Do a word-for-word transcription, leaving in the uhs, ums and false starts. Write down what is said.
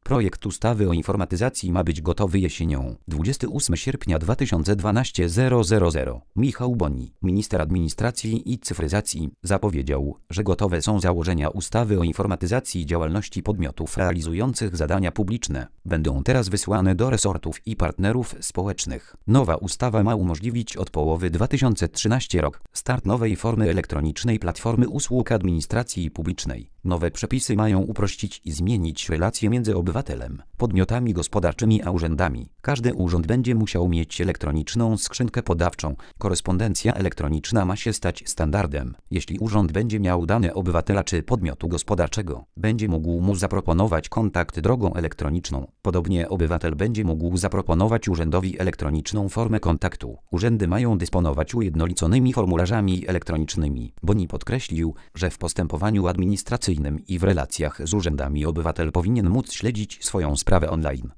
Projekt ustawy o informatyzacji ma być gotowy jesienią dwudziestego ósmego sierpnia dwa tysiące dwunastego. Michał Boni, minister administracji i cyfryzacji, zapowiedział, że gotowe są założenia ustawy o informatyzacji działalności podmiotów realizujących zadania publiczne. Będą teraz wysłane do resortów i partnerów społecznych. Nowa ustawa ma umożliwić od połowy dwa tysiące trzynastego roku start nowej formy elektronicznej platformy usług administracji publicznej. Nowe przepisy mają uprościć i zmienić relacje między obywatelem, podmiotami gospodarczymi a urzędami. Każdy urząd będzie musiał mieć elektroniczną skrzynkę podawczą. Korespondencja elektroniczna ma się stać standardem. Jeśli urząd będzie miał dane obywatela czy podmiotu gospodarczego, będzie mógł mu zaproponować kontakt drogą elektroniczną. Podobnie obywatel będzie mógł zaproponować urzędowi elektroniczną formę kontaktu. Urzędy mają dysponować ujednoliconymi formularzami elektronicznymi. Boni podkreślił, że w postępowaniu administracyjnym i w relacjach z urzędami obywatel powinien móc śledzić swoją sprawę online.